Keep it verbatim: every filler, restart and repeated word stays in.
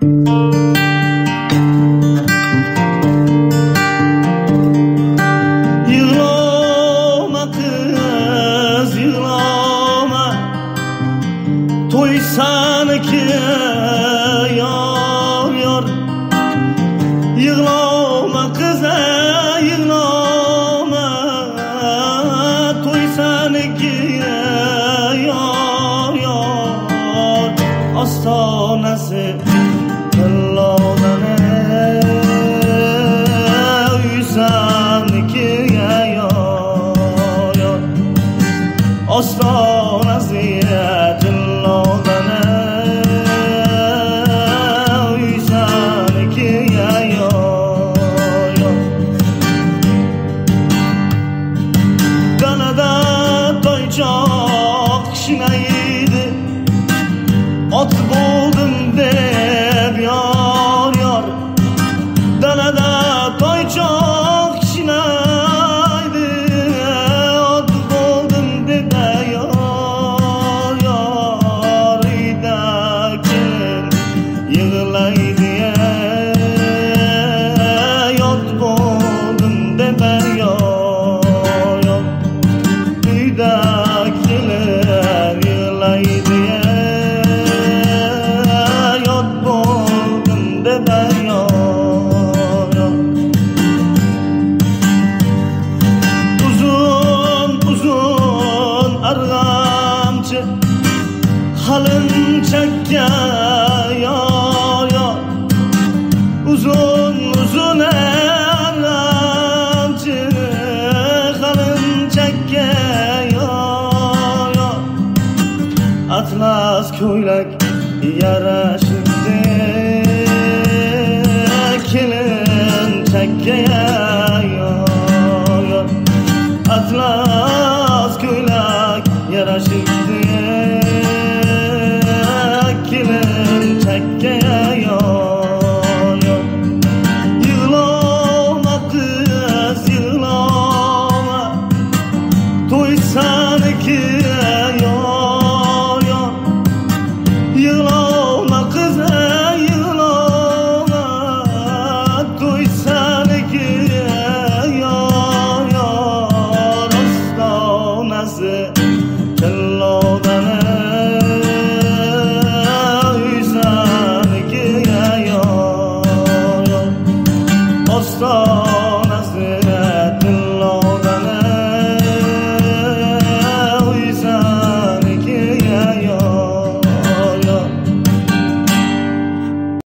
Yığlama kız yığlama, toysaniki yar yar. Yığlama kız yığlama, toysaniki yar yar. Astanası Allah'dan uysaniki yar yar. Astanası Allah'dan uysaniki yar yar. Kanada toycak şinaydı, ot buldum deb yar yar. Dalada toycak şinaydı, ot buldum deb yar yar. İdakin yığılaydı ot buldum deb yar yar. İdakiler yığılaydı ot buldum deb yar yar. Uzun uzun argamçı halın çekke yar yar. Uzun uzun argamçı halın çekke yar yar. Atlas ko'ylak yara